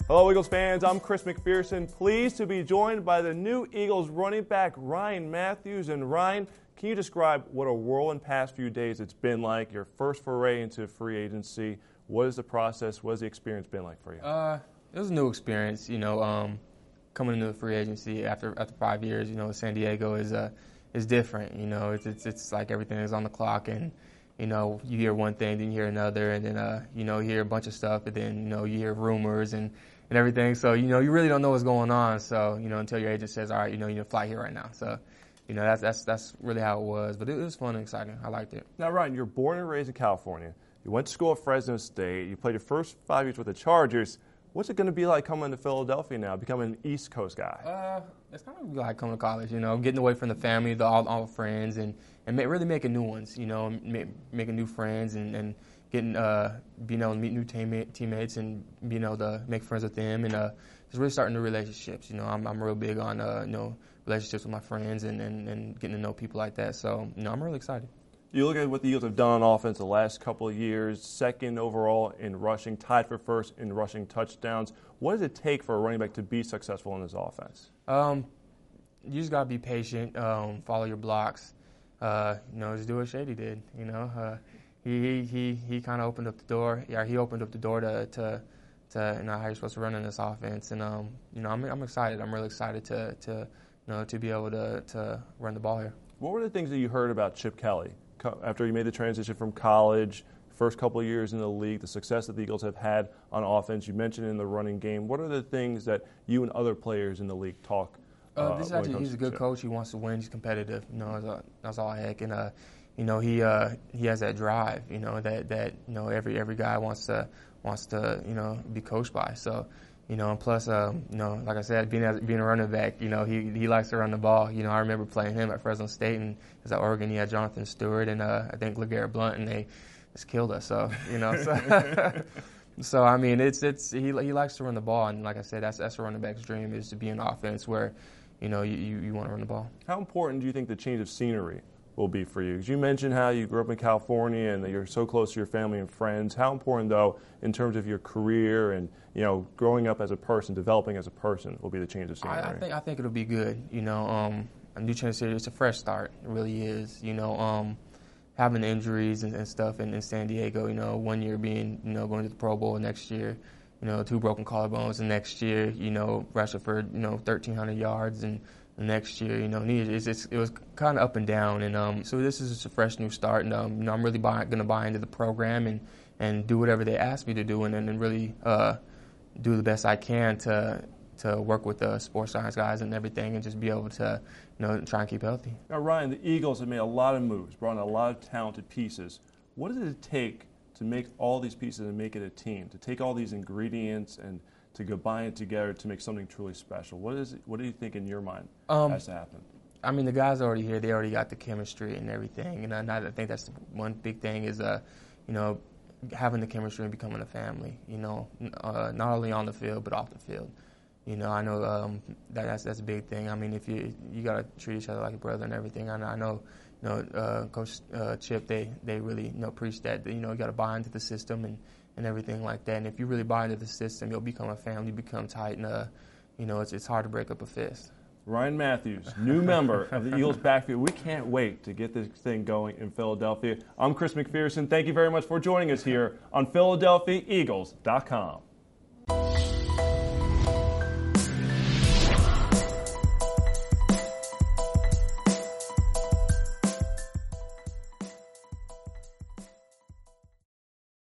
Hello, Eagles fans. I'm Chris McPherson. Pleased to be joined by the new Eagles running back, Ryan Mathews. And Ryan, can you describe what a whirlwind past few days it's been like? Your first foray into free agency. What is the process? What has the experience been like for you? It was a new experience, coming into the free agency after 5 years. San Diego is different. It's like everything is on the clock, and you hear one thing, then you hear another, and then you hear a bunch of stuff, and then you hear rumors and everything. So you really don't know what's going on. So until your agent says, all right, you need to fly here right now. So that's really how it was. But it was fun and exciting. I liked it. Now, Ryan, you're born and raised in California. You went to school at Fresno State. You played your first 5 years with the Chargers. What's it going to be like coming to Philadelphia now, becoming an East Coast guy? It's kind of like coming to college, getting away from the family, all the friends, and really making new ones, making new friends and getting being able to meet new teammates and being able to make friends with them and just really starting new relationships. I'm real big on relationships with my friends and getting to know people like that. So I'm really excited. You look at what the Eagles have done on offense the last couple of years, second overall in rushing, tied for first in rushing touchdowns. What does it take for a running back to be successful in this offense? You just got to be patient, follow your blocks, just do what Shady did. He kind of opened up the door. Yeah, he opened up the door to how you're supposed to run in this offense. And, I'm excited. I'm really excited to be able to run the ball here. What were the things that you heard about Chip Kelly after he made the transition from college, first couple of years in the league, the success that the Eagles have had on offense? You mentioned in the running game. What are the things that you and other players in the league talk he's a good coach. He wants to win. He's competitive. That's all heck. And he has that drive. That every guy wants to be coached by. So. And plus, like I said, being a running back, he likes to run the ball. I remember playing him at Fresno State, and as at Oregon, he had Jonathan Stewart and I think LeGarrette Blount, and they just killed us. So, so I mean, he likes to run the ball, and like I said, that's a running back's dream, is to be in offense where, you want to run the ball. How important do you think the change of scenery will be for you? Because you mentioned how you grew up in California and that you're so close to your family and friends. How important, though, in terms of your career and growing up as a person, developing as a person, will be the change of scenery? I think it'll be good. A new change of scenery, it's a fresh start. It really is. Having injuries and stuff in San Diego. 1 year being going to the Pro Bowl, next year 2 broken collarbones, and next year rushing for 1,300 yards and. Next year, it was kind of up and down, and so this is just a fresh new start, and I'm really going to buy into the program and do whatever they ask me to do, and then really do the best I can to work with the sports science guys and everything, and just be able to try and keep healthy. Now, Ryan, the Eagles have made a lot of moves, brought in a lot of talented pieces. What does it take to make all these pieces and make it a team? To take all these ingredients and to combine it together to make something truly special? What do you think in your mind has to happen? I mean, the guys are already here. They already got the chemistry and everything. And I think that's the one big thing is, having the chemistry and becoming a family, not only on the field but off the field. I know that's a big thing. I mean, if you got to treat each other like a brother and everything. I know Coach Chip, they really preach that, you got to buy into the system and everything like that. And if you really buy into the system, you'll become a family, become tight, and it's hard to break up a fist. Ryan Mathews, new member of the Eagles backfield. We can't wait to get this thing going in Philadelphia. I'm Chris McPherson. Thank you very much for joining us here on PhiladelphiaEagles.com.